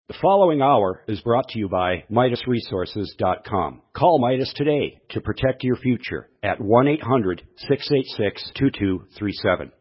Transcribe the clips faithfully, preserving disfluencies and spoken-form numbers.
The following hour is brought to you by Midas Resources dot com. Call Midas today to protect your future at one eight hundred, six eight six, two two three seven.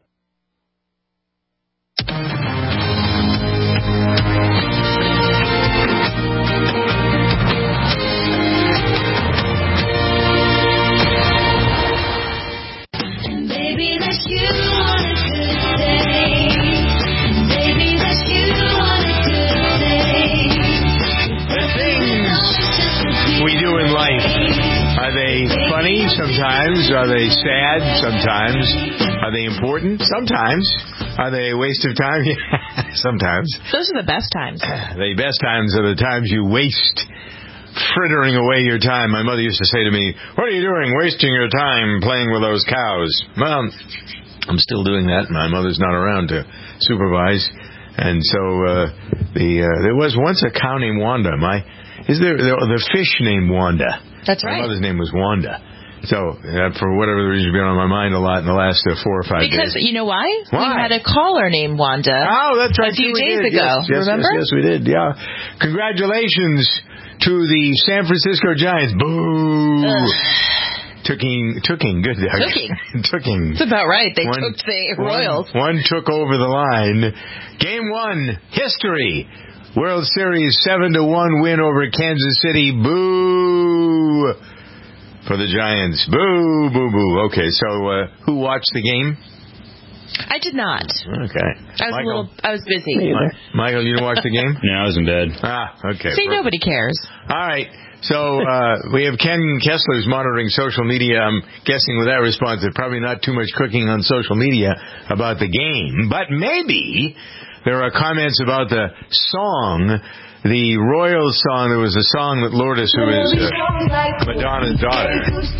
We do in life. Are they funny? Sometimes. Are they sad? Sometimes. Are they important? Sometimes. Are they a waste of time? Yeah, sometimes. Those are the best times. The best times are the times you waste frittering away your time. My mother used to say to me, "What are you doing wasting your time playing with those cows?" Well, I'm still doing that. My mother's not around to supervise. And so uh, the uh, there was once a cow named Wanda. My Is there the, the fish named Wanda? That's right. My mother's name was Wanda. So, uh, for whatever reason, it's been on my mind a lot in the last uh, four or five because, days. Because, you know why? Why? We had a caller named Wanda. Oh, that's right. A few we days did. ago. Yes, yes, remember? Yes, yes, we did, yeah. Congratulations to the San Francisco Giants. Boo! Tooking, tooking, good. Tooking. Tooking. That's about right. They one, took the Royals. One, one took over the line. Game one, history. World Series seven to one win over Kansas City. Boo! For the Giants. Boo, boo, boo. Okay, so uh, who watched the game? I did not. Okay. I was Michael? a little. I was busy. Ma- Michael, you didn't watch the game? No, I was in bed. Ah, okay. See, nobody cares. All right. So uh, we have Ken Kessler's monitoring social media. I'm guessing with that response, there's probably not too much cooking on social media about the game, but maybe there are comments about the song, the Royals song. There was a song that Lourdes, who is uh, Madonna's daughter.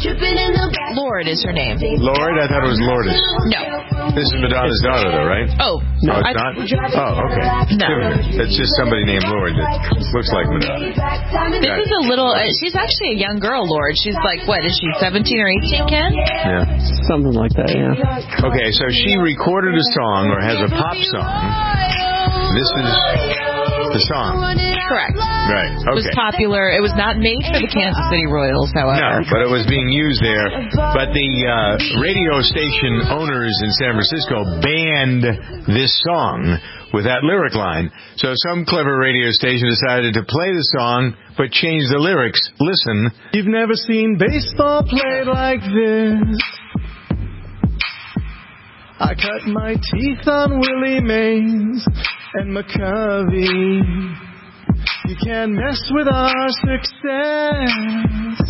Lord is her name. Lord? I thought it was Lourdes. No. This is Madonna's daughter, though, right? Oh. No, it's I, not? Oh, okay. No. It's just somebody named Lord that looks like Madonna. This is a little, uh, she's actually a young girl, Lord. She's like, what, is she seventeen or eighteen, Ken? Yeah. Something like that, yeah. Okay, so she recorded a song, or has a pop song. This is the song. Correct. Right, okay. It was popular. It was not made for the Kansas City Royals, however. No, but it was being used there. But the uh, radio station owners in San Francisco banned this song with that lyric line. So some clever radio station decided to play the song, but change the lyrics. Listen. You've never seen baseball played like this. I cut my teeth on Willie Mays and McCovey. You can't mess with our success.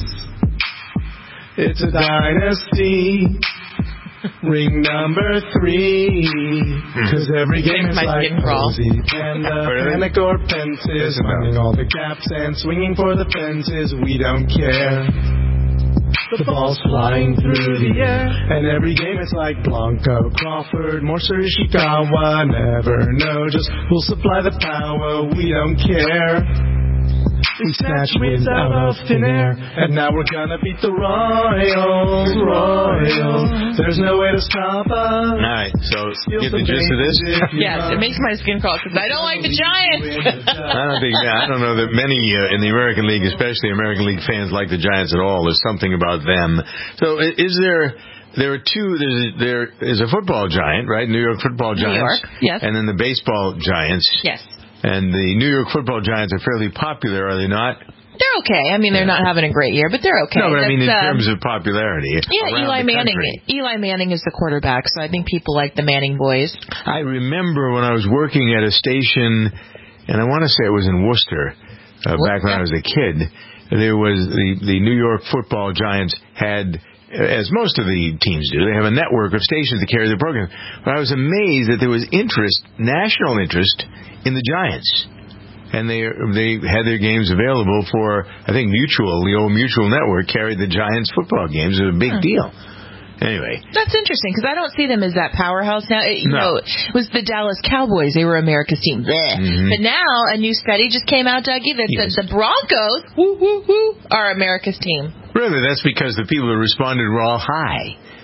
It's a dynasty. Ring number three. Cause every game is like Rosie, Panda, Panic or Pences. Running all the gaps and swinging for the fences. We don't care. The ball's flying through the air. And every game it's like Blanco, Crawford, Morser, Ishikawa. Never know just who'll supply the power. We don't care. We snatch wins out of thin air. And now we're gonna beat the Royals, Royals. There's no way to stop us. All right, so get the gist of this? Yes, it makes my skin crawl because I don't like the Giants. I don't think, I don't know that many uh, in the American League, especially American League fans, like the Giants at all. There's something about them. So is there... There are two. There's a, there is a football giant, right? New York Football Giants. New York, yes. And then the baseball giants. Yes. And the New York Football Giants are fairly popular, are they not? They're okay. I mean, they're not having a great year, but they're okay. No, but I mean in uh, terms of popularity. Yeah, Eli Manning. Country. Eli Manning is the quarterback, so I think people like the Manning boys. I remember when I was working at a station, and I want to say it was in Worcester, uh, back when I was a kid. There was the the New York Football Giants had, as most of the teams do, they have a network of stations that carry their program. But I was amazed that there was interest, national interest, in the Giants. And they they had their games available for, I think, Mutual, the old Mutual network, carried the Giants football games. It was a big hmm. deal. Anyway. That's interesting, because I don't see them as that powerhouse now. It, you no. know, it was the Dallas Cowboys. They were America's team. Mm-hmm. But now, a new study just came out, Dougie, that yes. the, the Broncos, woo, woo, woo, are America's team. Really? That's because the people who responded were all high.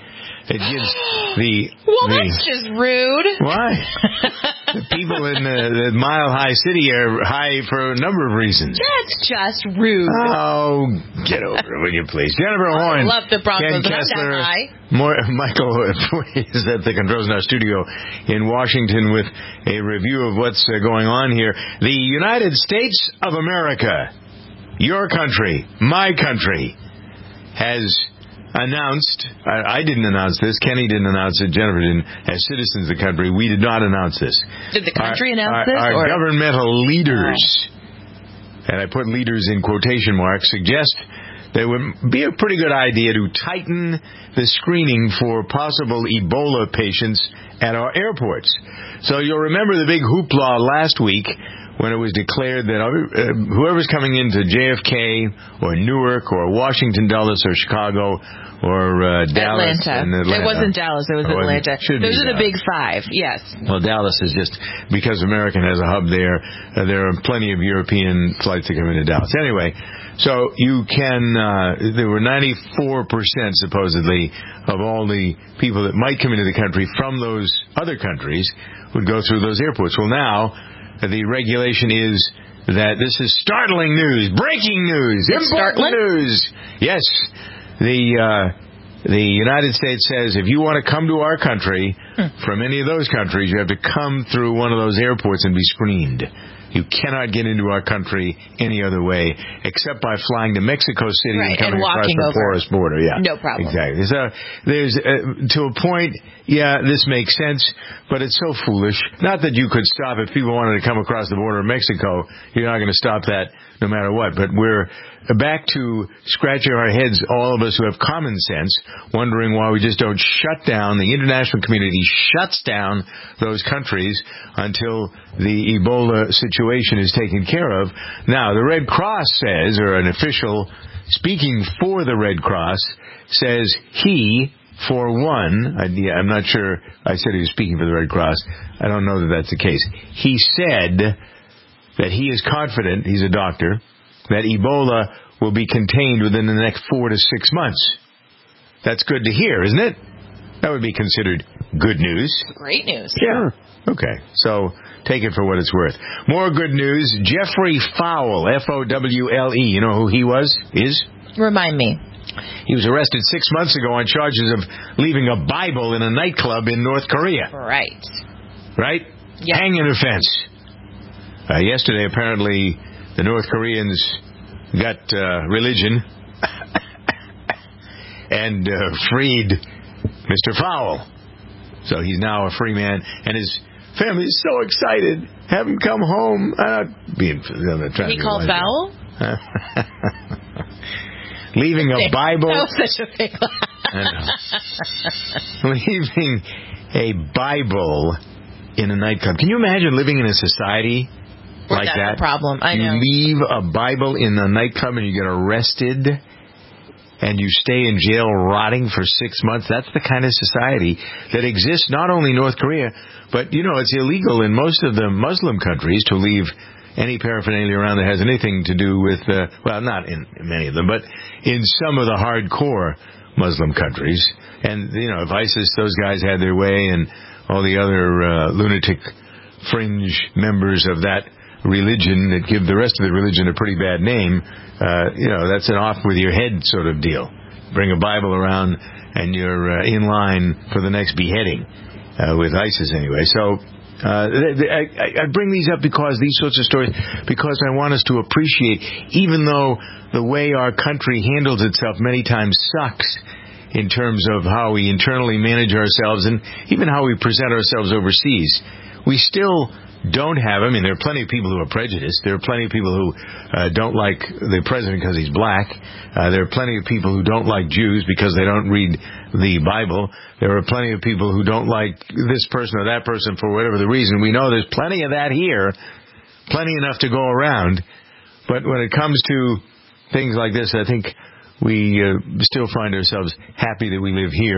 It gives the... Well, the, that's just rude. Why? The people in the, the Mile High City are high for a number of reasons. That's just rude. Oh, get over it, will you please? Jennifer Horn. I love the Broncos. Ken Kessler, more, Michael is at the controls in our studio in Washington with a review of what's uh, going on here. The United States of America, your country, my country, has announced, I, I didn't announce this, Kenny didn't announce it, Jennifer didn't, as citizens of the country, we did not announce this. Did the country our, announce our, this? Our or? governmental leaders, oh. and I put leaders in quotation marks, suggest that it would be a pretty good idea to tighten the screening for possible Ebola patients at our airports. So you'll remember the big hoopla last week when it was declared that uh, whoever's coming into J F K or Newark or Washington, Dulles or Chicago or uh, Dallas Atlanta. and Atlanta. It wasn't Dallas, it was oh, Atlanta. It Those are Dallas. the big five, yes. Well, Dallas is just, because American has a hub there, uh, there are plenty of European flights that come into Dallas. Anyway, so you can, uh, there were ninety-four percent supposedly of all the people that might come into the country from those other countries would go through those airports. Well, now, the regulation is that this is startling news, breaking news, it's important startling? news. Yes, the uh, the United States says if you want to come to our country hmm. from any of those countries, you have to come through one of those airports and be screened. You cannot get into our country any other way except by flying to Mexico City right, and coming and across the over. porous border. Yeah, no problem. Exactly. So there's uh, to a point. Yeah, this makes sense, but it's so foolish. Not that you could stop if people wanted to come across the border of Mexico. You're not going to stop that no matter what. But we're back to scratching our heads, all of us who have common sense, wondering why we just don't shut down. The international community shuts down those countries until the Ebola situation is taken care of. Now, the Red Cross says, or an official speaking for the Red Cross, says he... For one, I, yeah, I'm not sure, I said he was speaking for the Red Cross. I don't know that that's the case. He said that he is confident, he's a doctor, that Ebola will be contained within the next four to six months. That's good to hear, isn't it? That would be considered good news. Great news. Yeah. Okay. So take it for what it's worth. More good news. Jeffrey Fowle, F O W L E. You know who he was? Is? Remind me. He was arrested six months ago on charges of leaving a Bible in a nightclub in North Korea. Right. Right? Yep. Hanging offense. Uh, yesterday, apparently, the North Koreans got uh, religion and uh, freed Mister Fowle. So he's now a free man, and his family is so excited. Have him come home. Uh, being, I'm trying he to called Fowl? Leaving a Bible. That was such a big Leaving a Bible in a nightclub. Can you imagine living in a society Where like that's that? A problem. I know. You leave a Bible in a nightclub and you get arrested and you stay in jail rotting for six months. That's the kind of society that exists not only in North Korea, but, you know, it's illegal in most of the Muslim countries to leave any paraphernalia around that has anything to do with, uh, well, not in many of them, but in some of the hardcore Muslim countries. And, you know, if ISIS, those guys had their way, and all the other uh, lunatic fringe members of that religion that give the rest of the religion a pretty bad name, uh, you know, that's an off with your head sort of deal. Bring a Bible around and you're uh, in line for the next beheading, uh, with ISIS anyway. So, Uh, I, I bring these up because these sorts of stories, because I want us to appreciate, even though the way our country handles itself many times sucks in terms of how we internally manage ourselves and even how we present ourselves overseas, we still don't have, I mean, there are plenty of people who are prejudiced. There are plenty of people who uh, don't like the president because he's black. Uh, there are plenty of people who don't like Jews because they don't read the Bible. There are plenty of people who don't like this person or that person for whatever the reason. We know there's plenty of that here, plenty enough to go around. But when it comes to things like this, I think we uh, still find ourselves happy that we live here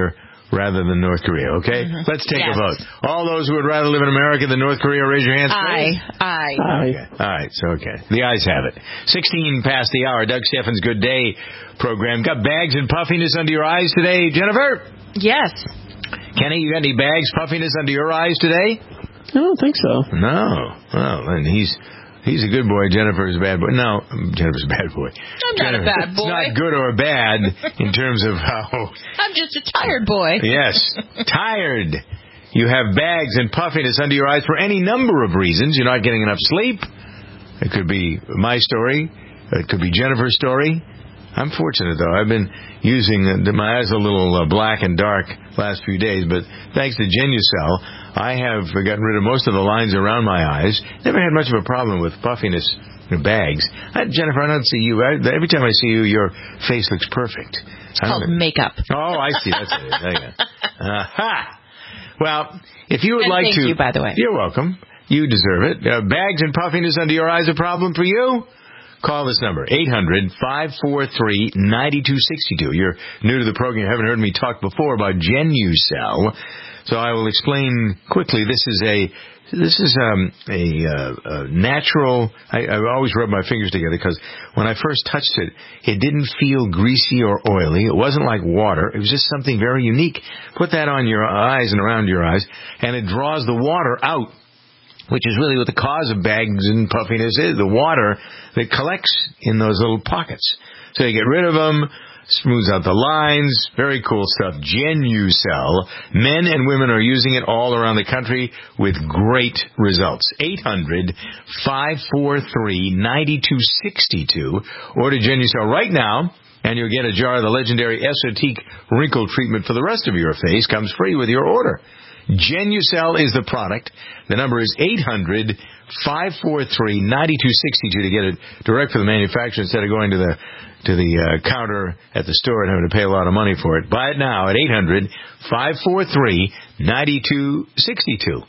rather than North Korea, okay? Mm-hmm. Let's take yes. a vote. All those who would rather live in America than North Korea, raise your hands, please. Aye. Aye. Aye. Okay. All right, so okay. The ayes have it. sixteen past the hour. Doug Steffens' Good Day program. Got bags and puffiness under your eyes today, Jennifer? Yes. Kenny, you got any bags, puffiness under your eyes today? I don't think so. No. Well, and he's... He's a good boy. Jennifer's a bad boy. No, Jennifer's a bad boy. I'm Jennifer, not a bad boy. It's not good or bad in terms of how... I'm just a tired boy. Yes, tired. You have bags and puffiness under your eyes for any number of reasons. You're not getting enough sleep. It could be my story. It could be Jennifer's story. I'm fortunate, though. I've been using... Uh, my eyes are a little uh, black and dark last few days, but thanks to Genucell, I have gotten rid of most of the lines around my eyes. Never had much of a problem with puffiness in bags. I, Jennifer, I don't see you. I, every time I see you, your face looks perfect. It's called know. makeup. Oh, I see. That's it. There you go. Aha! Well, if you would and like thank to... Thank you, by the way. You're welcome. You deserve it. Uh, bags and puffiness under your eyes a problem for you? Call this number, eight hundred, five four three, nine two six two. You're new to the program. You haven't heard me talk before about Genucell. So I will explain quickly. This is a this is um, a, uh, a natural. I, I always rub my fingers together because when I first touched it, it didn't feel greasy or oily. It wasn't like water. It was just something very unique. Put that on your eyes and around your eyes, and it draws the water out, which is really what the cause of bags and puffiness is, the water that collects in those little pockets. So you get rid of them, smooths out the lines, very cool stuff. Genucell. Men and women are using it all around the country with great results. eight hundred, five four three, nine two six two. Order Genucell right now, and you'll get a jar of the legendary Esotique wrinkle treatment for the rest of your face. Comes free with your order. Genucell is the product. The number is eight hundred, five four three, nine two six two to get it direct from the manufacturer instead of going to the to the uh, counter at the store and having to pay a lot of money for it. Buy it now at eight hundred, five four three, nine two six two.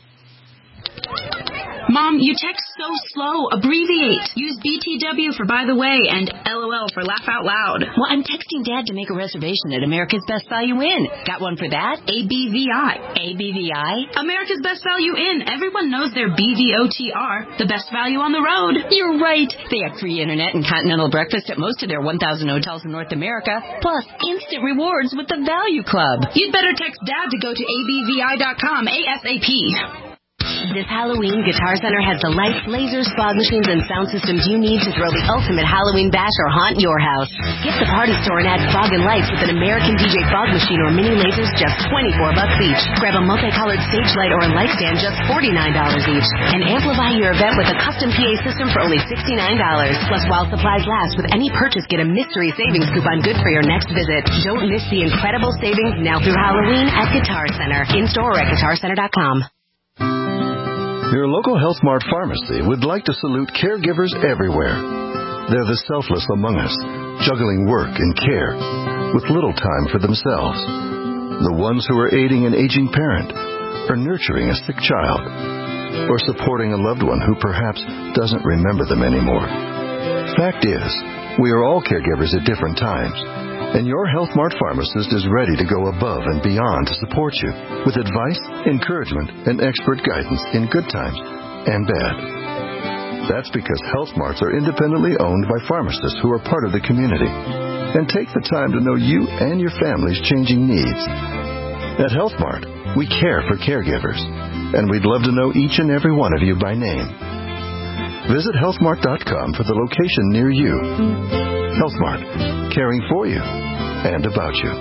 Mom, you text so slow. Abbreviate. Use B T W for by the way and L O L for laugh out loud. Well, I'm texting Dad to make a reservation at America's Best Value Inn. Got one for that? A B V I. A B V I? America's Best Value Inn. Everyone knows their B V O T R. The best value on the road. You're right. They have free internet and continental breakfast at most of their one thousand hotels in North America. Plus, instant rewards with the Value Club. You'd better text Dad to go to A B V I dot com ASAP. This Halloween, Guitar Center has the lights, lasers, fog machines, and sound systems you need to throw the ultimate Halloween bash or haunt your house. Get the party store and add fog and lights with an American D J fog machine or mini lasers just twenty-four bucks each. Grab a multicolored stage light or a light stand just forty-nine dollars each. And amplify your event with a custom P A system for only sixty-nine dollars. Plus, while supplies last, with any purchase, get a mystery savings coupon good for your next visit. Don't miss the incredible savings now through Halloween at Guitar Center. In-store or at guitar center dot com. Your local Health Mart pharmacy would like to salute caregivers everywhere. They're the selfless among us, juggling work and care with little time for themselves. The ones who are aiding an aging parent, or nurturing a sick child, or supporting a loved one who perhaps doesn't remember them anymore. Fact is, we are all caregivers at different times, and your Health Mart pharmacist is ready to go above and beyond to support you with advice, encouragement, and expert guidance in good times and bad. That's because Health Marts are independently owned by pharmacists who are part of the community and take the time to know you and your family's changing needs. At Health Mart, we care for caregivers, and we'd love to know each and every one of you by name. Visit health mart dot com for the location near you. Health Mart, caring for you and about you.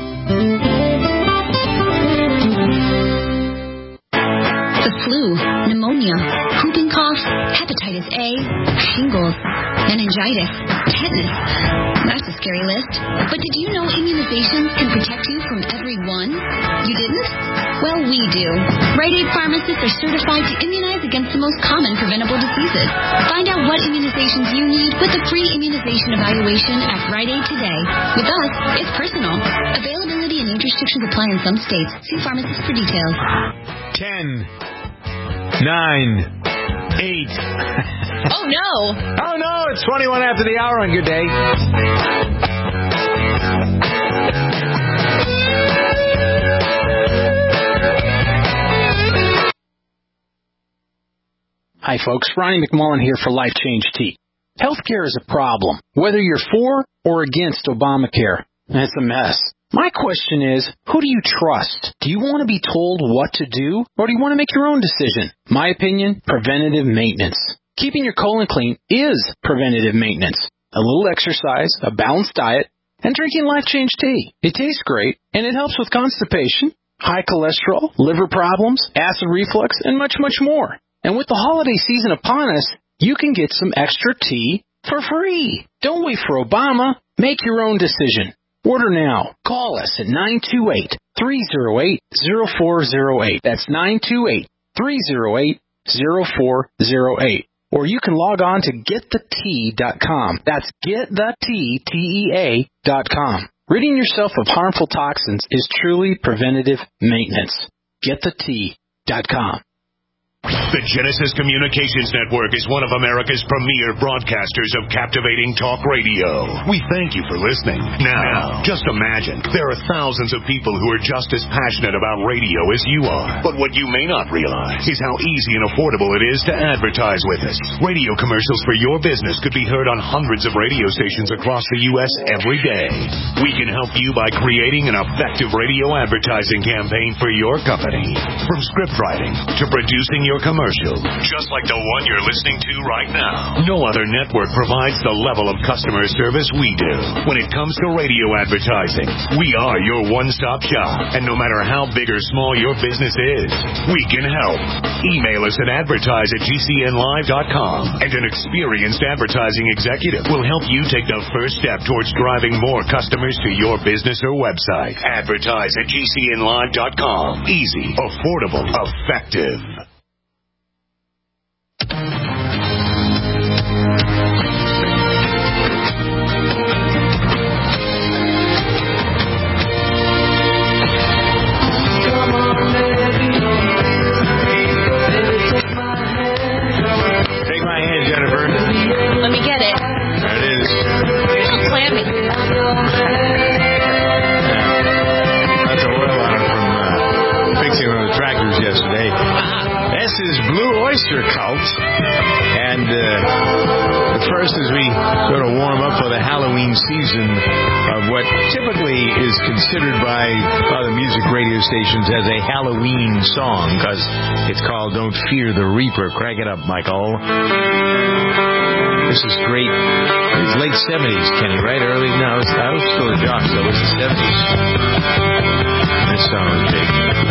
The flu, pneumonia, whooping cough, hepatitis A, shingles, meningitis, tetanus. That's a scary list. But did you know immunizations can protect you from every one? You didn't? Well, we do. Rite Aid pharmacists are certified to immunize against the most common preventable diseases. Find out what immunizations you need with a free immunization evaluation at Rite Aid today. With us, it's personal. Availability and age restrictions apply in some states. See pharmacists for details. Ten. Nine. Eight. Oh, no. Oh, no. It's twenty-one after the hour on Good Day. Hi, folks. Ronnie McMullen here for Life Change Tea. Healthcare is a problem, whether you're for or against Obamacare. It's a mess. My question is, who do you trust? Do you want to be told what to do, or do you want to make your own decision? My opinion, preventative maintenance. Keeping your colon clean is preventative maintenance. A little exercise, a balanced diet, and drinking Life Change Tea. It tastes great, and it helps with constipation, high cholesterol, liver problems, acid reflux, and much, much more. And with the holiday season upon us, you can get some extra tea for free. Don't wait for Obama. Make your own decision. Order now. Call us at nine two eight, three oh eight, oh four oh eight. That's nine two eight, three oh eight, oh four oh eight. Or you can log on to get the tea dot com. That's get the tea, T E A, dot com. Ridding yourself of harmful toxins is truly preventative maintenance. get the tea dot com. The Genesis Communications Network is one of America's premier broadcasters of captivating talk radio. We thank you for listening. Now, just imagine, there are thousands of people who are just as passionate about radio as you are. But what you may not realize is how easy and affordable it is to advertise with us. Radio commercials for your business could be heard on hundreds of radio stations across the U S every day. We can help you by creating an effective radio advertising campaign for your company. From script writing to producing your commercial, just like the one you're listening to right now. No other network provides the level of customer service we do. When it comes to radio advertising, we are your one-stop shop. And no matter how big or small your business is, we can help. Email us at advertise at G C N live dot com, and an experienced advertising executive will help you take the first step towards driving more customers to your business or website. Advertise at G C N live dot com. Easy, affordable, effective. Take my hand, Jennifer. Let me get it. There it is. You're a little clammy. That's a oil on it from uh, fixing one of the tractors yesterday. This is Blue Oyster Cult. And uh, the first as we sort of warm up for the Halloween season of what typically is considered by other music radio stations as a Halloween song, because it's called Don't Fear the Reaper. Crank it up, Michael. This is great. It was late seventies, Kenny, right? Early? No, I was, I was still a jock, so it was the seventies. This song was big.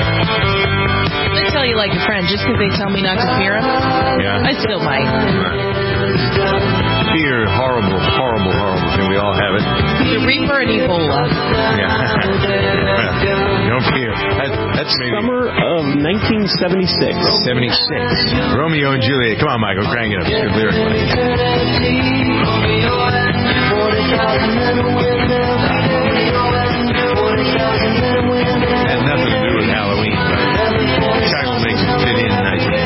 I tell you like a friend, just because they tell me not to fear him, yeah. I still might. Fear, horrible, horrible, horrible thing. We all have it. The Reaper and Ebola. Yeah. Don't fear. That, that's maybe summer of nineteen seventy-six. seventy-six. Romeo and Juliet. Come on, Michael, crank it up. It's good lyric. Had nothing to do with Halloween, but Chicago makes it fit in nicely.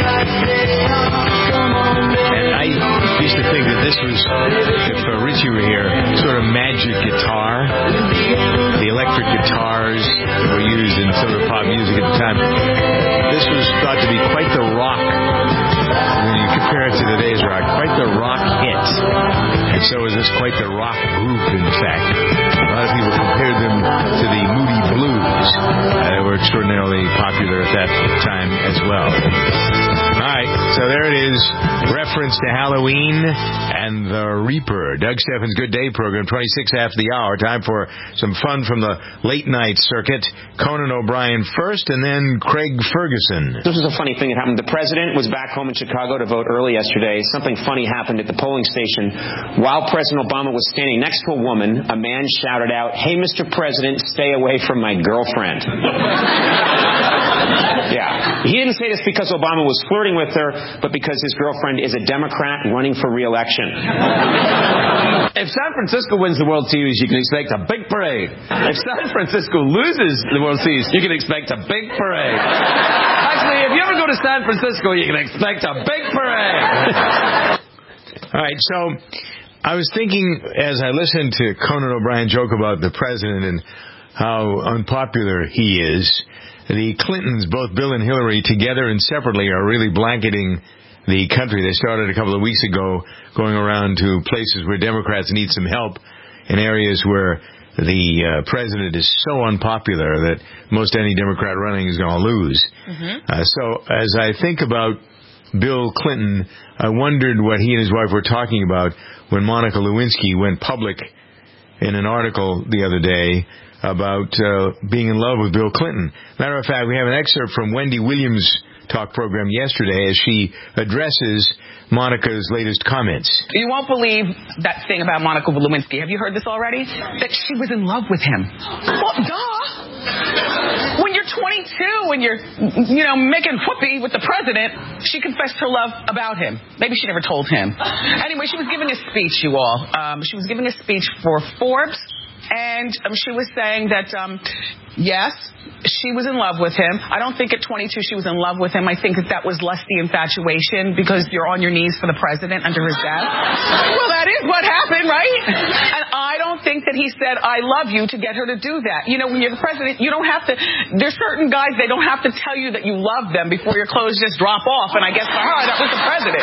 And I used to think that this was, if uh, Richie were here, sort of magic guitar. The electric guitars that were used in some of the pop music at the time. This was thought to be quite the rock, when you compare it to today's rock, quite the rock hit. And so is this quite the rock group, in fact. A lot of people compared them to the Moody Blues. Uh, they were extraordinarily popular at that time as well. All right, so there it is. Reference to Halloween and the Reaper. Doug Steffens' Good Day program, twenty-six after the hour. Time for some fun from the late night circuit. Conan O'Brien first, and then Craig Ferguson. This is a funny thing that happened. The president was back home in Chicago to vote early yesterday. Something funny happened at the polling station. While President Obama was standing next to a woman, a man shouted out, "Hey, Mister President, stay away from my girlfriend." Yeah. He didn't say this because Obama was flirting with her, but because his girlfriend is a Democrat running for re-election. If San Francisco wins the World Series, you can expect a big parade. If San Francisco loses the World Series, you can expect a big parade. Actually, if you ever go to San Francisco, you can expect a big parade. All right, so I was thinking as I listened to Conan O'Brien joke about the president and how unpopular he is, the Clintons, both Bill and Hillary, together and separately, are really blanketing the country. They started a couple of weeks ago going around to places where Democrats need some help in areas where the uh, president is so unpopular that most any Democrat running is going to lose. Mm-hmm. Uh, so as I think about Bill Clinton, I wondered what he and his wife were talking about when Monica Lewinsky went public in an article the other day about uh, being in love with Bill Clinton. Matter of fact, we have an excerpt from Wendy Williams' talk program yesterday as she addresses Monica's latest comments. You won't believe that thing about Monica Lewinsky. Have you heard this already? That she was in love with him. Well, duh. When you're twenty-two and you're, you know, making whoopee with the president, she confessed her love about him. Maybe she never told him. Anyway, she was giving a speech, you all. Um, she was giving a speech for Forbes, and um, she was saying that, um, yes, she was in love with him. I don't think at twenty-two she was in love with him. I think that that was lusty infatuation because you're on your knees for the president under his death. Well, that is what happened, right? And I don't think that he said, I love you, to get her to do that. You know, when you're the president, you don't have to, there's certain guys, they don't have to tell you that you love them before your clothes just drop off. And I guess for her, that was the president.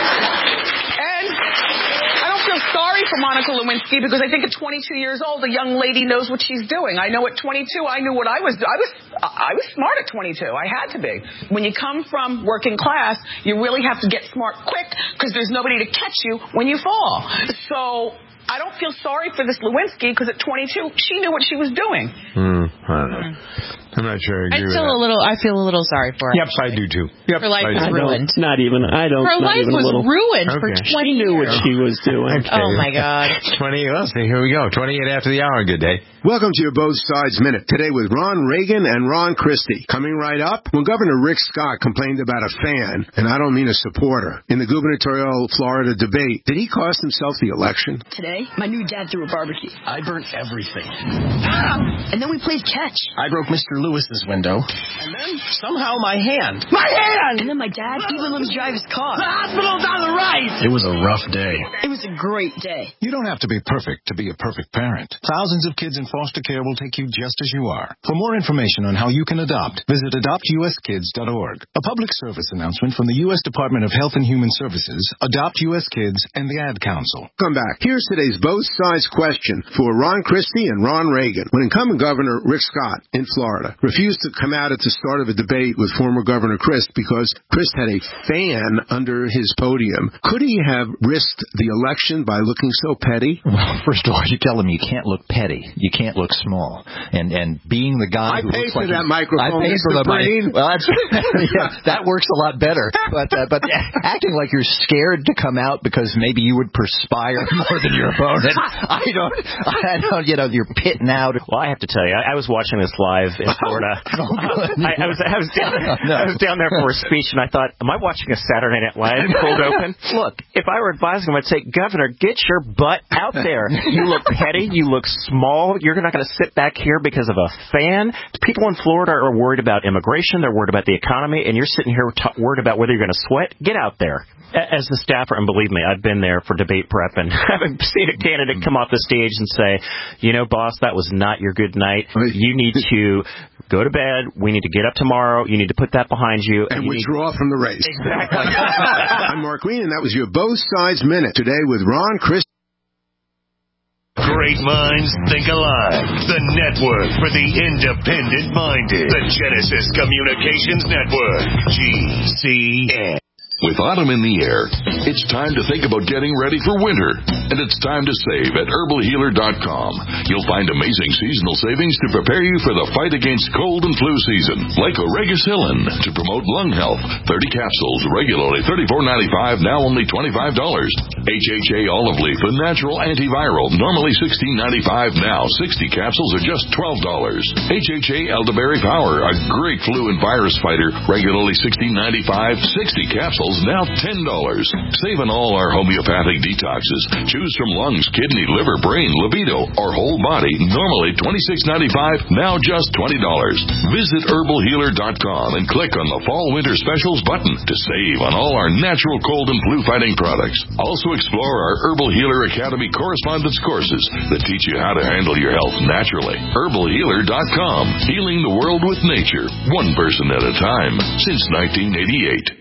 And I don't feel sorry for Monica Lewinsky because I think at twenty-two years old, a young lady knows what she's doing. I know at twenty-two, I knew what I was doing. I was, I was smart at twenty-two. I had to be. When you come from working class, you really have to get smart quick because there's nobody to catch you when you fall. So I don't feel sorry for this Lewinsky because at twenty-two, she knew what she was doing. Mm, I don't know. I'm not sure I agree I with feel that. a little. I feel a little sorry for her. Yep, I do too. Yep, her life I was do. ruined. Not even. I don't. Her not life even was a little. ruined Okay. for twenty She knew years. what she was doing. Okay. Oh my God. twenty. Well, see, here we go. twenty-eight after the hour. Good day. Welcome to your Both Sides Minute. Today with Ron Reagan and Ron Christie. Coming right up, when Governor Rick Scott complained about a fan, and I don't mean a supporter, in the gubernatorial Florida debate, did he cost himself the election? Today, my new dad threw a barbecue. I burnt everything. And then we played catch. I broke Mister Lewis's window. And then, somehow, my hand. My hand! And then my dad even let me drive his car. The hospital's on the right! It was a rough day. It was a great day. You don't have to be perfect to be a perfect parent. Thousands of kids in foster care will take you just as you are. For more information on how you can adopt, visit adopt u s kids dot org. A public service announcement from the U S Department of Health and Human Services, Adopt U S Kids, and the Ad Council. Come back. Here's today's Both Sides question for Ron Christie and Ron Reagan. When incumbent Governor Rick Scott in Florida refused to come out at the start of a debate with former Governor Crist because Crist had a fan under his podium, could he have risked the election by looking so petty? Well, first of all, you're telling me you can't look petty. You can't look small. And and being the guy I who paid looks for like that microphone, I paid Mister for the Brain. Well, that's, yeah, that works a lot better. But uh, but acting like you're scared to come out because maybe you would perspire more than your opponent. I don't. I don't. You know, you're pitting out. Well, I have to tell you, I, I was watching this live in Florida. I, I was I was down there, no. I was down there for a speech, and I thought, am I watching a Saturday Night Live cold open? Look, if I were advising him, I'd say, Governor, get your butt out there. You look petty. You look small. You're not going to sit back here because of a fan. People in Florida are worried about immigration. They're worried about the economy, and you're sitting here t- worried about whether you're going to sweat. Get out there. As the staffer, and believe me, I've been there for debate prep, and I've seen a candidate come off the stage and say, you know, boss, that was not your good night. You need to go to bed. We need to get up tomorrow. You need to put that behind you. And, and you withdraw need... from the race. Exactly. I'm Mark Green, and that was your Both Sides Minute. Today with Ron Christie. Great minds think alike. The network for the independent-minded. The Genesis Communications Network. G C N. With autumn in the air, it's time to think about getting ready for winter. And it's time to save at herbal healer dot com. You'll find amazing seasonal savings to prepare you for the fight against cold and flu season. Like Oregacillin to promote lung health. thirty capsules, regularly thirty-four ninety-five, now only twenty-five dollars. H H A olive leaf, a natural antiviral, normally sixteen ninety-five, now sixty capsules are just twelve dollars. H H A elderberry power, a great flu and virus fighter, regularly sixteen ninety-five, sixty capsules now ten dollars. Save on all our homeopathic detoxes. Choose from lungs, kidney, liver, brain, libido, or whole body. Normally twenty-six ninety-five, now just twenty dollars. Visit herbal healer dot com and click on the Fall Winter Specials button to save on all our natural cold and flu fighting products. Also explore our Herbal Healer Academy correspondence courses that teach you how to handle your health naturally. herbal healer dot com. Healing the world with nature, one person at a time, since nineteen eighty-eight.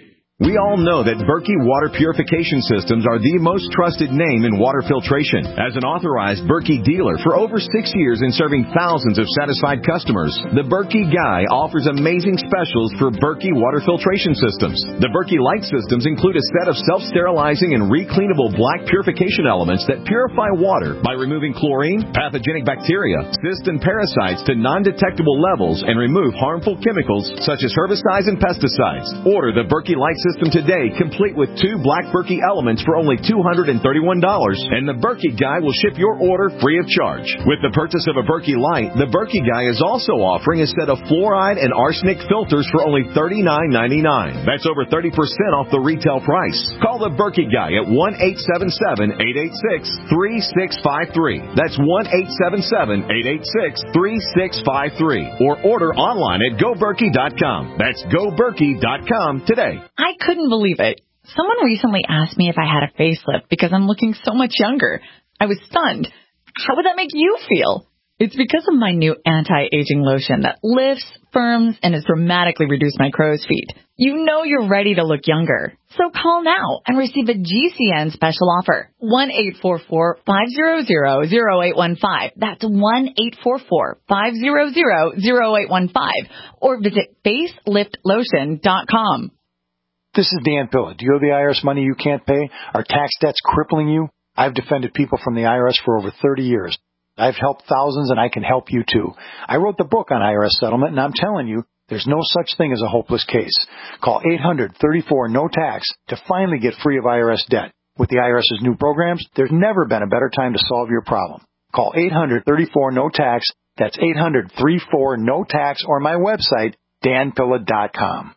We all know that Berkey Water Purification Systems are the most trusted name in water filtration. As an authorized Berkey dealer for over six years and serving thousands of satisfied customers, the Berkey Guy offers amazing specials for Berkey Water Filtration Systems. The Berkey Light Systems include a set of self-sterilizing and recleanable black purification elements that purify water by removing chlorine, pathogenic bacteria, cysts, and parasites to non-detectable levels and remove harmful chemicals such as herbicides and pesticides. Order the Berkey Light System today, complete with two black Berkey elements for only two hundred thirty-one dollars, and the Berkey Guy will ship your order free of charge. With the purchase of a Berkey Light, the Berkey Guy is also offering a set of fluoride and arsenic filters for only thirty-nine ninety-nine. That's over thirty percent off the retail price. Call the Berkey Guy at one eight seven seven, eight eight six, three six five three. That's one eight seven seven, eight eight six, three six five three. Or order online at go berkey dot com. That's go berkey dot com today. I couldn't believe it. Someone recently asked me if I had a facelift because I'm looking so much younger. I was stunned. How would that make you feel? It's because of my new anti-aging lotion that lifts, firms, and has dramatically reduced my crow's feet. You know you're ready to look younger. So call now and receive a G C N special offer. one eight four four, five hundred, zero eight one five. That's one eight four four, five hundred, zero eight one five. Or visit facelift lotion dot com. This is Dan Pilla. Do you owe the I R S money you can't pay? Are tax debts crippling you? I've defended people from the I R S for over thirty years. I've helped thousands, and I can help you too. I wrote the book on I R S settlement, and I'm telling you, there's no such thing as a hopeless case. Call eight hundred, thirty-four, no tax to finally get free of I R S debt. With the IRS's new programs, there's never been a better time to solve your problem. Call eight hundred, thirty-four, no tax. That's eight hundred, thirty-four, no tax, or my website, dan pilla dot com.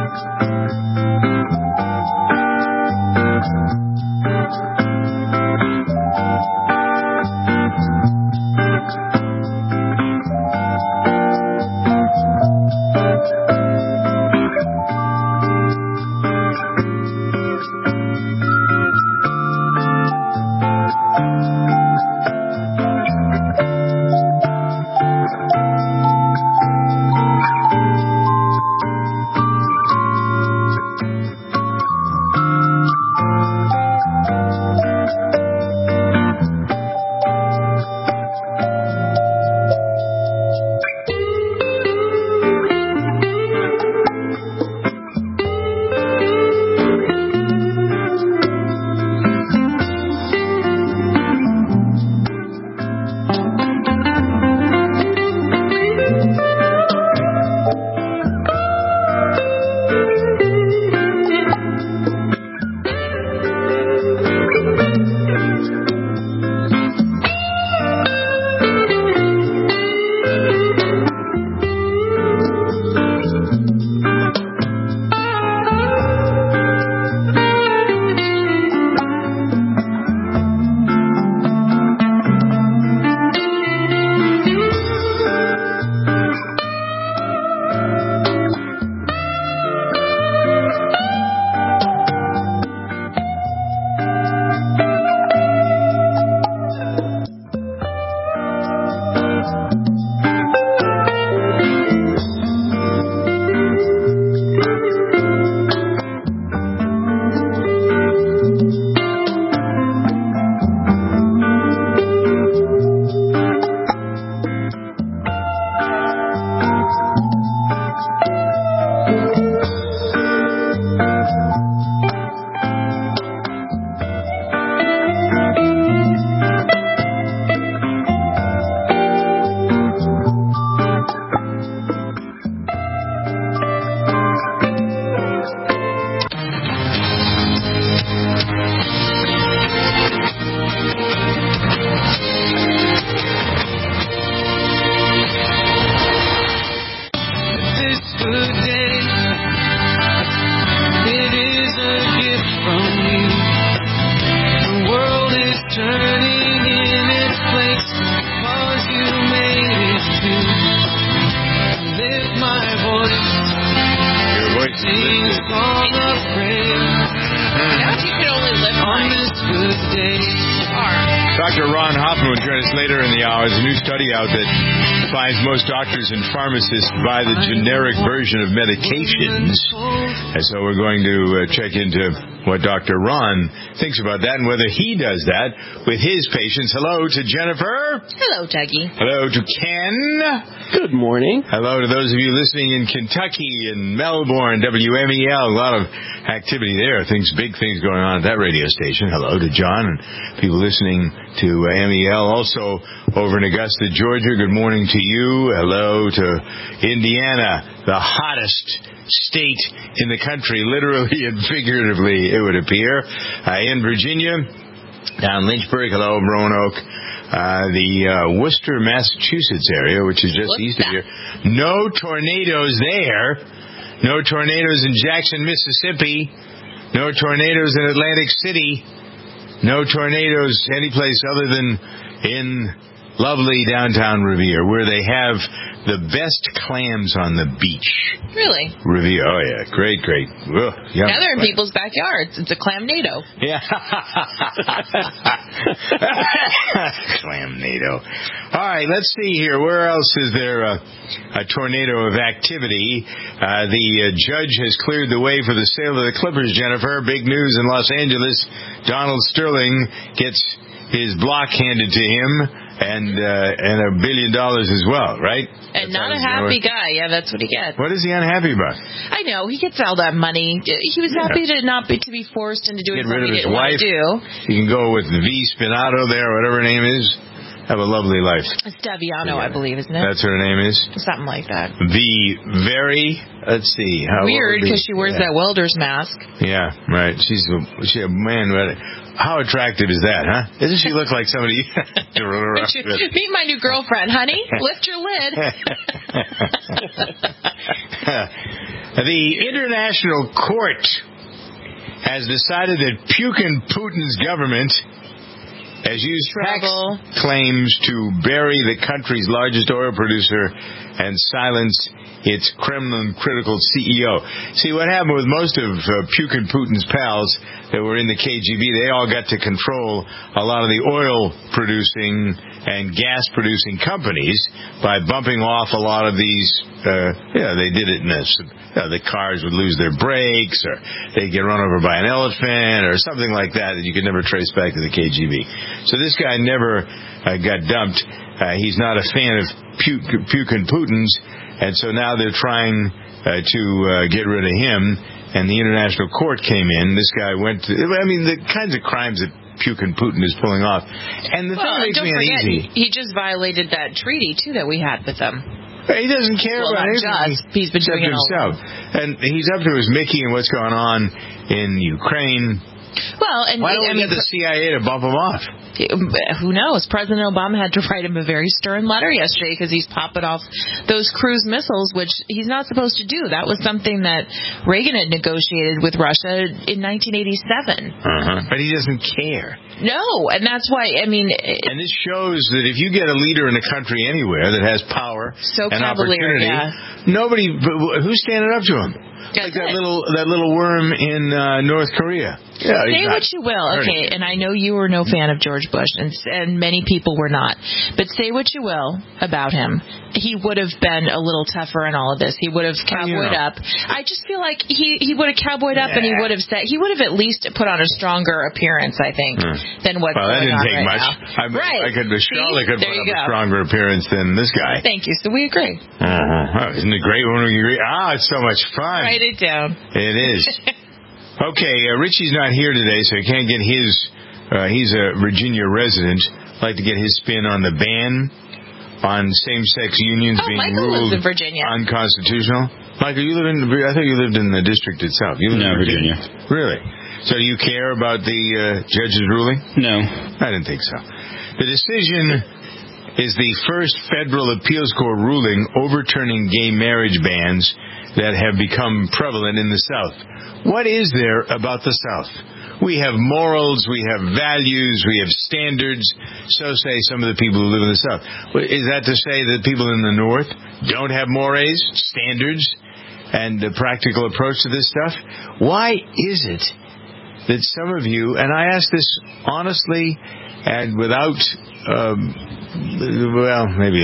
Doctor Ron Hoffman will join us later in the hour. There's a new study out that finds most doctors and pharmacists buy the generic version of medications. And so we're going to uh, check into what Doctor Ron thinks about that and whether he does that with his patients. Hello to Jennifer. Hello, Dougie. Hello to Ken. Good morning. Hello to those of you listening in Kentucky and Melbourne, W M E L. A lot of activity there. Things, big things going on at that radio station. Hello to John and people listening to uh, M E L. Also over in Augusta, Georgia. Good morning to you. Hello to Indiana, the hottest state in the country, literally and figuratively, it would appear. Uh, in Virginia, down Lynchburg. Hello, Roanoke. Uh, the uh, Worcester, Massachusetts area, which is just What's east that? of here. No tornadoes there. No tornadoes in Jackson, Mississippi. No tornadoes in Atlantic City. No tornadoes anyplace other than in lovely downtown Revere, where they have the best clams on the beach. Really? Revere, oh yeah, great, great. Ugh, yum. Now they're in people's backyards. It's a clamnado. Yeah. Clamnado. All right, let's see here. Where else is there a, a tornado of activity? Uh, the uh, judge has cleared the way for the sale of the Clippers, Jennifer. Big news in Los Angeles. Donald Sterling gets his block handed to him and uh, and a billion dollars as well, right? And That's not a how happy he's gonna- guy. Yeah, that's what he gets. What is he unhappy about? I know. He gets all that money. He was Yeah. happy to not be to be forced into doing Get rid something of he his didn't want wife. to do. He can go with V. Spinato there, whatever her name is. Have a lovely life. It's Daviano, I believe, isn't it? That's what her name is. Something like that. The very, let's see. How Weird, because because she wears that welder's mask. Yeah, right. She's a, she a man. What, how attractive is that, huh? Doesn't she look like somebody? Meet my new girlfriend, honey. Lift your lid. The International Court has decided that Putin Putin's government has used tax claims to bury the country's largest oil producer and silence its Kremlin-critical C E O. See, what happened with most of uh, Putin Putin's pals that were in the K G B, they all got to control a lot of the oil-producing and gas-producing companies by bumping off a lot of these, uh, yeah, they did it in this. Uh, the cars would lose their brakes, or they'd get run over by an elephant, or something like that that you could never trace back to the K G B. So this guy never uh, got dumped. Uh, he's not a fan of Putin Putin's, and so now they're trying uh, to uh, get rid of him, and the International Court came in. This guy went to, I mean, the kinds of crimes that Putin Putin is pulling off. And the well, thing that makes don't me forget, uneasy. He, he just violated that treaty, too, that we had with them. He doesn't care well, about not anything. Just. He's been doing it himself. And he's up to his Mickey and what's going on in Ukraine. Well, and why don't I we mean, get the C I A to bump him off? Who knows? President Obama had to write him a very stern letter yesterday because he's popping off those cruise missiles, which he's not supposed to do. That was something that Reagan had negotiated with Russia in nineteen eighty-seven. Uh-huh. But he doesn't care. No, and that's why, I mean... It, and this shows that if you get a leader in a country anywhere that has power so and cavalier, opportunity, yeah. nobody... Who's standing up to him? That's like that it. little that little worm in uh, North Korea. Yeah, say what you will, okay, and I know you were no fan of George Bush, and, and many people were not, but say what you will about him. He would have been a little tougher in all of this. He would have cowboyed you know. up. I just feel like he, he would have cowboyed up, yeah. and he would have said, he would have at least put on a stronger appearance, I think, hmm. than what's well, going that didn't on take right much. now. I mean, right. I could, Charlotte could there put up go. a stronger appearance than this guy. Thank you. So we agree. Uh-huh. Oh, isn't it great when we agree? Ah, it's so much fun. Write it down. It is. Okay, uh, Richie's not here today, so he can't get his, uh, he's a Virginia resident. I'd like to get his spin on the ban on same-sex unions oh, being Michael ruled lives in Virginia. unconstitutional. Michael, you live in, I thought you lived in the district itself. You live no, in Virginia. Virginia. Really? So do you care about the uh, judge's ruling? No. I didn't think so. The decision is the first federal appeals court ruling overturning gay marriage bans that have become prevalent in the South. What is there about the South? We have morals, we have values, we have standards, so say some of the people who live in the South. Is that to say that people in the North don't have mores, standards, and a practical approach to this stuff? Why is it that some of you, and I ask this honestly and without... Um, well, maybe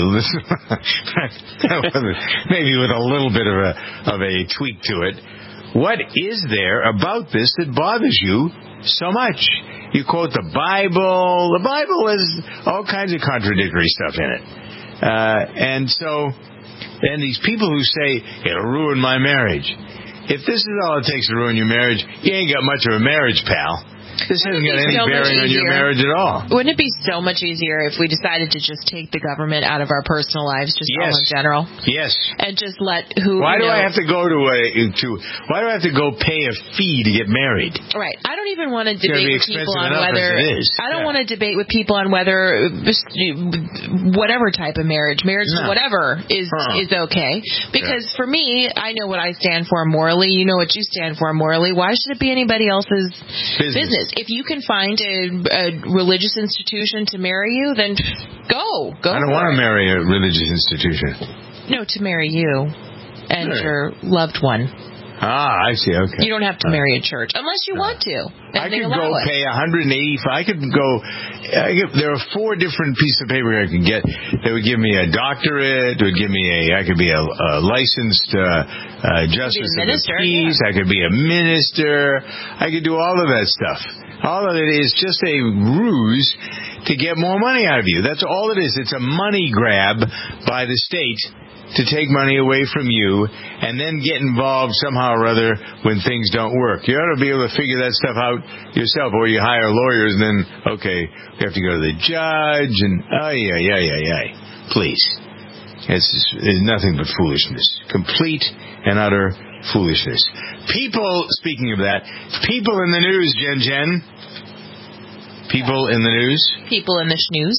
maybe with a little bit of a of a tweak to it. What is there about this that bothers you so much? You quote the Bible. The Bible has all kinds of contradictory stuff in it, uh, and so and these people who say it'll ruin my marriage. If this is all it takes to ruin your marriage, you ain't got much of a marriage, pal. This hasn't got any so bearing on your marriage at all. Wouldn't it be so much easier if we decided to just take the government out of our personal lives, just yes. all in general? Yes. And just let who? Why do know, I have to go to a to? Why do I have to go pay a fee to get married? Right. I don't even want to debate with people on whether. I don't yeah. want to debate with people on whether whatever type of marriage, marriage no. to whatever is uh-huh. is okay. Because yeah. for me, I know what I stand for morally. You know what you stand for morally. Why should it be anybody else's business? business? If you can find A, a religious institution to marry you, then go. Go. I don't want to marry a religious institution. No, to marry you and sure. your loved one. Ah, I see. Okay. You don't have to marry a church unless you want to. I could go it. pay one hundred eighty-five. I could go. I could, there are four different pieces of paper I could get. They would give me a doctorate. It would give me a. I could be a, a licensed uh, uh, justice of the peace. Yeah. I could be a minister. I could do all of that stuff. All of it is just a ruse to get more money out of you. That's all it is. It's a money grab by the state to take money away from you and then get involved somehow or other when things don't work. You ought to be able to figure that stuff out yourself, or you hire lawyers and then, okay, we have to go to the judge and, oh, yeah, yeah, yeah, yeah. Please. It's, it's nothing but foolishness. Complete and utter foolishness. People, speaking of that, people in the news, Jen Jen. People in the news. People in the schnews.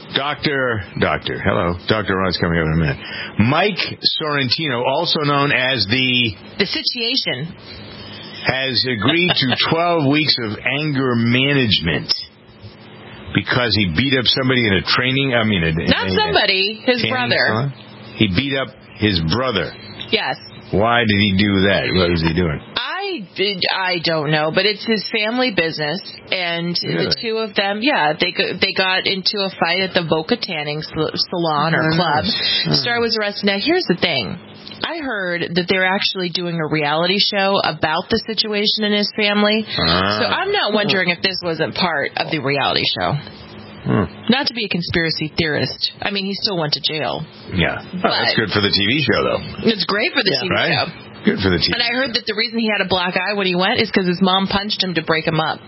Doctor, Doctor, hello. Doctor Ron's coming up in a minute. Mike Sorrentino, also known as the... The Situation. Has agreed to twelve weeks of anger management because he beat up somebody in a training... I mean... A, Not a, somebody, his brother. Salon? He beat up his brother. Yes. Why did he do that? What was he doing? I, I don't know, but it's his family business, and Really? the two of them, yeah, they go- they got into a fight at the Boca Tanning sal- Salon or Oh, club. nice. Star was arrested. Now, here's the thing. I heard that they're actually doing a reality show about the situation in his family, Ah. so I'm not wondering if this wasn't part of the reality show. Hmm. Not to be a conspiracy theorist. I mean, he still went to jail. Yeah. Well, that's good for the T V show, though. It's great for the Yeah. T V Right? show. Good for the T V. And I heard that the reason he had a black eye when he went is because his mom punched him to break him up.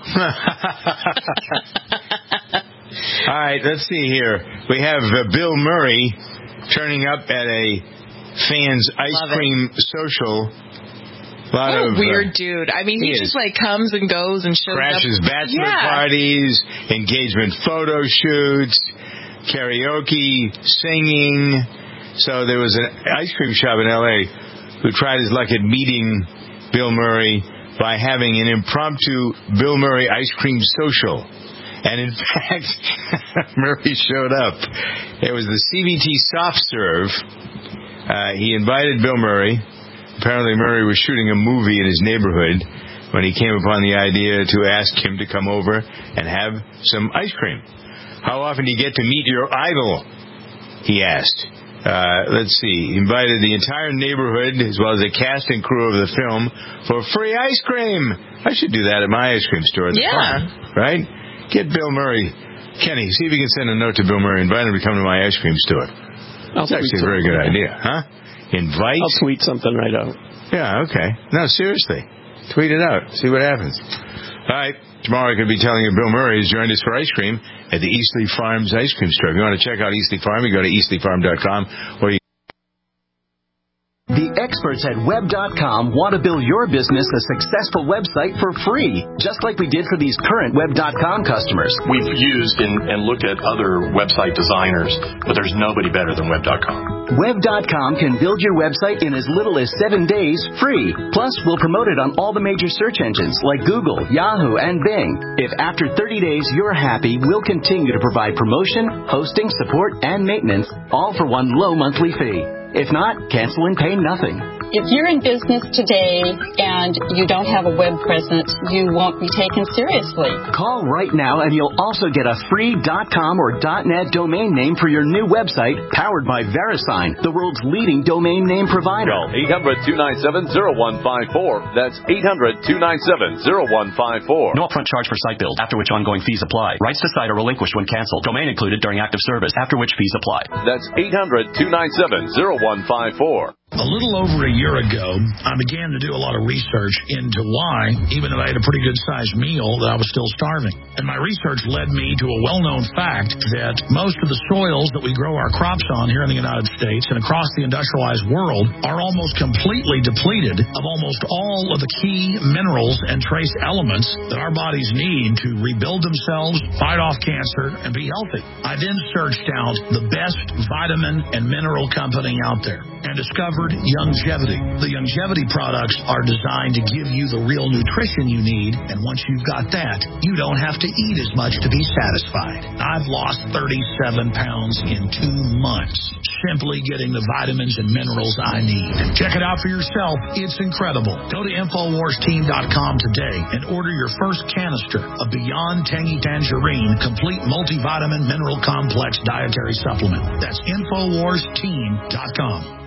All right, let's see here. We have uh, Bill Murray turning up at a fan's ice Love it. cream social. A lot What a of weird uh, dude. I mean, he, he just is. like comes and goes and shows crashes up. bachelor yeah. parties, engagement photo shoots, karaoke, singing. So there was an ice cream shop in L A who tried his luck at meeting Bill Murray by having an impromptu Bill Murray ice cream social. And in fact, Murray showed up. It was the C V T soft serve. Uh, he invited Bill Murray. Apparently Murray was shooting a movie in his neighborhood when he came upon the idea to ask him to come over and have some ice cream. How often do you get to meet your idol? He asked. Uh, let's see. He invited the entire neighborhood as well as the cast and crew of the film for free ice cream. I should do that at my ice cream store at the Yeah. park, right? Get Bill Murray. Kenny, see if you can send a note to Bill Murray. Invite him to come to my ice cream store. I'll That's actually a very good idea, huh? Invite? I'll tweet something right out. Yeah, okay. No, seriously. Tweet it out. See what happens. All right. Tomorrow I could be telling you Bill Murray has joined us for ice cream at the Eastleigh Farms Ice Cream Store. If you want to check out Eastleigh Farm, you go to eastleigh farm dot com or you The experts at web dot com want to build your business a successful website for free, just like we did for these current web dot com customers. We've used and, and looked at other website designers, but there's nobody better than web dot com. web dot com can build your website in as little as seven days free. Plus, we'll promote it on all the major search engines like Google, Yahoo, and Bing. If after thirty days you're happy, we'll continue to provide promotion, hosting, support, and maintenance, all for one low monthly fee. If not, cancel and pay nothing. If you're in business today and you don't have a web presence, you won't be taken seriously. Call right now and you'll also get a free .com or .net domain name for your new website powered by VeriSign, the world's leading domain name provider. Call eight hundred, two nine seven, zero one five four. That's eight hundred, two nine seven, zero one five four. No upfront charge for site build, after which ongoing fees apply. Rights to site are relinquished when canceled. Domain included during active service, after which fees apply. That's eight hundred, two nine seven, zero one five four. A little over a year ago, I began to do a lot of research into why, even though I had a pretty good-sized meal, that I was still starving. And my research led me to a well-known fact that most of the soils that we grow our crops on here in the United States and across the industrialized world are almost completely depleted of almost all of the key minerals and trace elements that our bodies need to rebuild themselves, fight off cancer, and be healthy. I then searched out the best vitamin and mineral company out there and discovered Youngevity. The Youngevity products are designed to give you the real nutrition you need, and once you've got that, you don't have to eat as much to be satisfied. I've lost thirty-seven pounds in two months simply getting the vitamins and minerals I need. Check it out for yourself. It's incredible. Go to infowars team dot com today and order your first canister of Beyond Tangy Tangerine Complete Multivitamin Mineral Complex Dietary Supplement. That's infowars team dot com.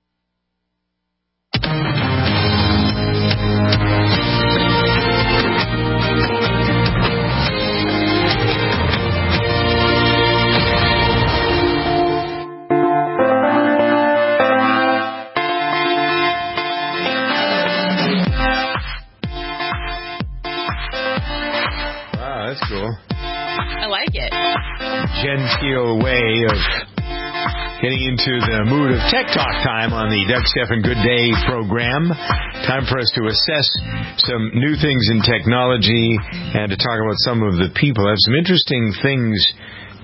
Wow, that's cool. I like it. Genteel way of getting into the mood of Tech Talk time on the Doug Stephan Good Day program. Time for us to assess some new things in technology and to talk about some of the people. I have some interesting things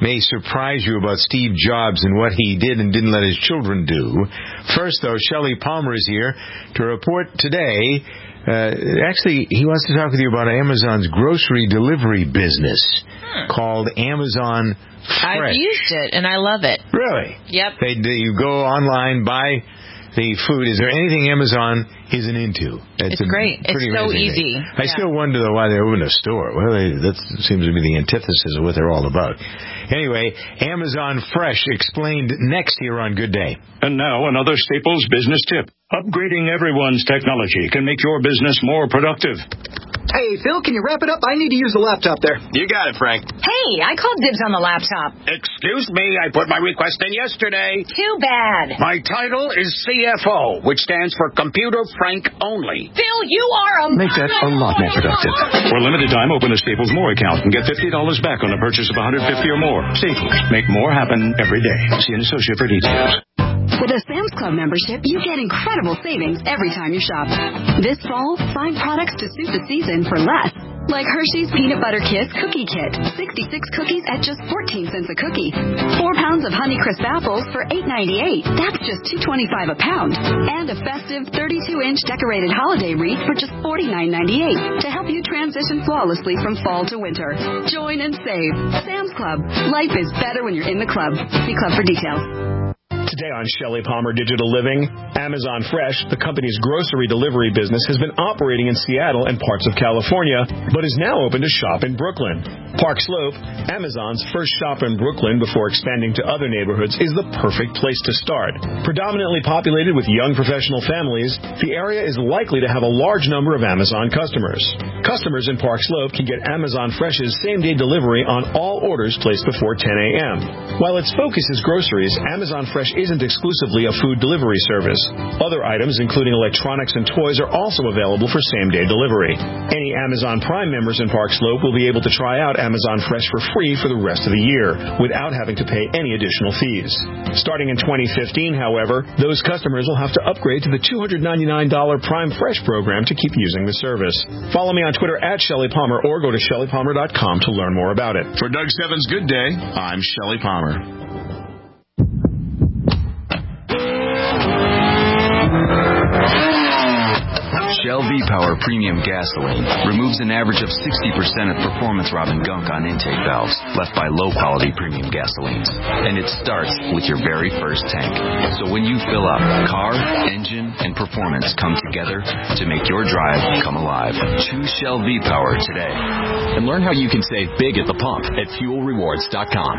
may surprise you about Steve Jobs and what he did and didn't let his children do. First, though, Shelley Palmer is here to report today. Uh, actually, he wants to talk with you about Amazon's grocery delivery business hmm. called Amazon Fresh. I've used it, and I love it. Really? Yep. They, you go online, buy the food. Is there anything Amazon isn't into? It's, it's great. It's so easy. Thing. I yeah. still wonder, though, why they opened a store. Well, they, that seems to be the antithesis of what they're all about. Anyway, Amazon Fresh explained next here on Good Day. And now another Staples business tip. Upgrading everyone's technology can make your business more productive. Hey, Phil, can you wrap it up? I need to use the laptop there. You got it, Frank. Hey, I called dibs on the laptop. Excuse me, I put my request in yesterday. Too bad. My title is C F O, which stands for Computer Frank Only. Phil, you are a... Make that a lot more productive. For a limited time, open a Staples More account and get fifty dollars back on a purchase of one hundred fifty dollars or more. Staples. Make more happen every day. See an associate for details. With a Sam's Club membership, you get incredible savings every time you shop. This fall, find products to suit the season for less. Like Hershey's Peanut Butter Kiss Cookie Kit, sixty-six cookies at just fourteen cents a cookie. Four pounds of Honeycrisp apples for eight ninety-eight. That's just two twenty-five a pound. And a festive thirty-two inch decorated holiday wreath for just forty-nine ninety-eight to help you transition flawlessly from fall to winter. Join and save. Sam's Club. Life is better when you're in the club. See club for details. Today on Shelley Palmer Digital Living, Amazon Fresh, the company's grocery delivery business, has been operating in Seattle and parts of California, but is now open to shop in Brooklyn. Park Slope, Amazon's first shop in Brooklyn before expanding to other neighborhoods, is the perfect place to start. Predominantly populated with young professional families, the area is likely to have a large number of Amazon customers. Customers in Park Slope can get Amazon Fresh's same-day delivery on all orders placed before ten a.m. While its focus is groceries, Amazon Fresh isn't exclusively a food delivery service. Other items, including electronics and toys, are also available for same-day delivery. Any Amazon Prime members in Park Slope will be able to try out Amazon Fresh for free for the rest of the year, without having to pay any additional fees. Starting in twenty fifteen, however, those customers will have to upgrade to the two hundred ninety-nine dollars Prime Fresh program to keep using the service. Follow me on Twitter at Shelley Palmer or go to shelley palmer dot com to learn more about it. For Doug Stebbins' Good Day, I'm Shelley Palmer. Shell V-Power Premium Gasoline removes an average of sixty percent of performance-robbing gunk on intake valves left by low-quality premium gasolines. And it starts with your very first tank. So when you fill up, car, engine, and performance come together to make your drive come alive. Choose Shell V-Power today. And learn how you can save big at the pump at fuel rewards dot com.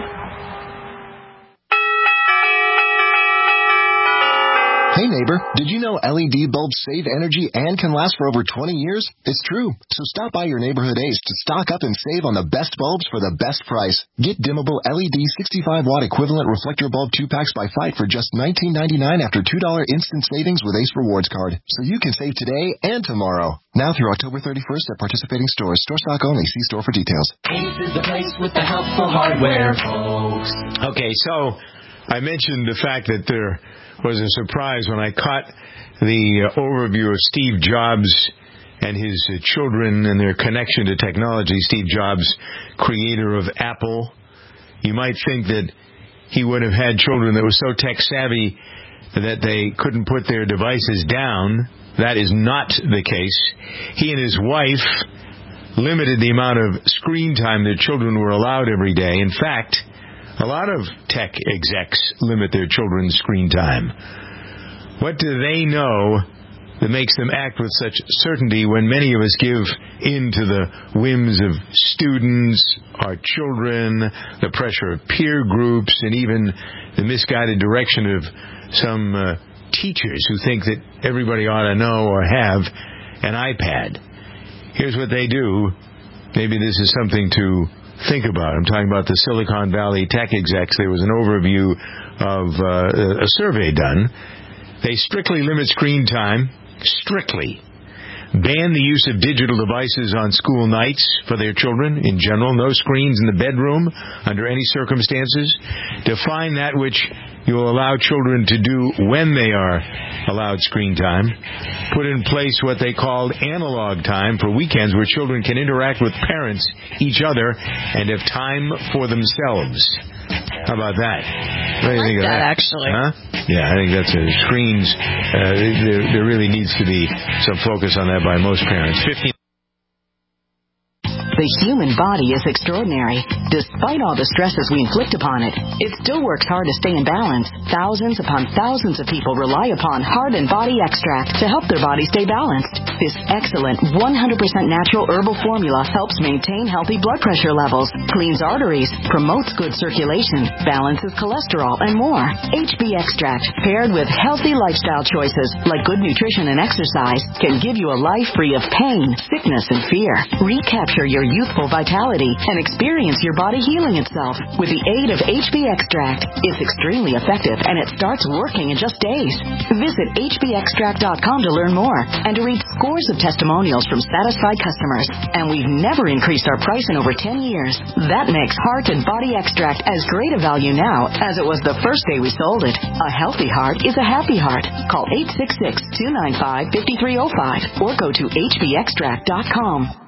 Hey neighbor, did you know L E D bulbs save energy and can last for over twenty years? It's true. So stop by your neighborhood Ace to stock up and save on the best bulbs for the best price. Get dimmable L E D sixty-five watt equivalent reflector bulb two packs by Fight for just nineteen ninety-nine after two dollars instant savings with Ace Rewards card. So you can save today and tomorrow. Now through October thirty-first at participating stores. Store stock only. See store for details. Ace is the place with the helpful hardware, folks. Okay, so I mentioned the fact that there was a surprise when I caught the uh, overview of Steve Jobs and his uh, children and their connection to technology. Steve Jobs, creator of Apple. You might think that he would have had children that were so tech-savvy that they couldn't put their devices down. That is not the case. He and his wife limited the amount of screen time their children were allowed every day. In fact, a lot of tech execs limit their children's screen time. What do they know that makes them act with such certainty when many of us give in to the whims of students, our children, the pressure of peer groups, and even the misguided direction of some uh, teachers who think that everybody ought to know or have an iPad? Here's what they do. Maybe this is something to think about. I'm talking about the Silicon Valley tech execs. There was an overview of uh, a survey done. They strictly limit screen time, strictly. Ban the use of digital devices on school nights for their children in general. No screens in the bedroom under any circumstances. Define that which you will allow children to do when they are allowed screen time. Put in place what they called analog time for weekends where children can interact with parents, each other, and have time for themselves. How about that? What do you I think like of that, that? actually. Huh? Yeah, I think that's a screens. Uh, there, there really needs to be some focus on that by most parents. Fifteen. The human body is extraordinary. Despite all the stresses we inflict upon it, it still works hard to stay in balance. Thousands upon thousands of people rely upon Heart and Body Extract to help their body stay balanced. This excellent one hundred percent natural herbal formula helps maintain healthy blood pressure levels, cleans arteries, promotes good circulation, balances cholesterol, and more. H B Extract, paired with healthy lifestyle choices like good nutrition and exercise, can give you a life free of pain, sickness, and fear. Recapture your youthful vitality and experience your body healing itself with the aid of H B Extract. It's extremely effective and it starts working in just days. Visit H B extract dot com to learn more and to read scores of testimonials from satisfied customers. And we've never increased our price in over ten years. That makes Heart and Body Extract as great a value now as it was the first day we sold it. A healthy heart is a happy heart. Call eight six six, two nine five, five three zero five or go to H B extract dot com.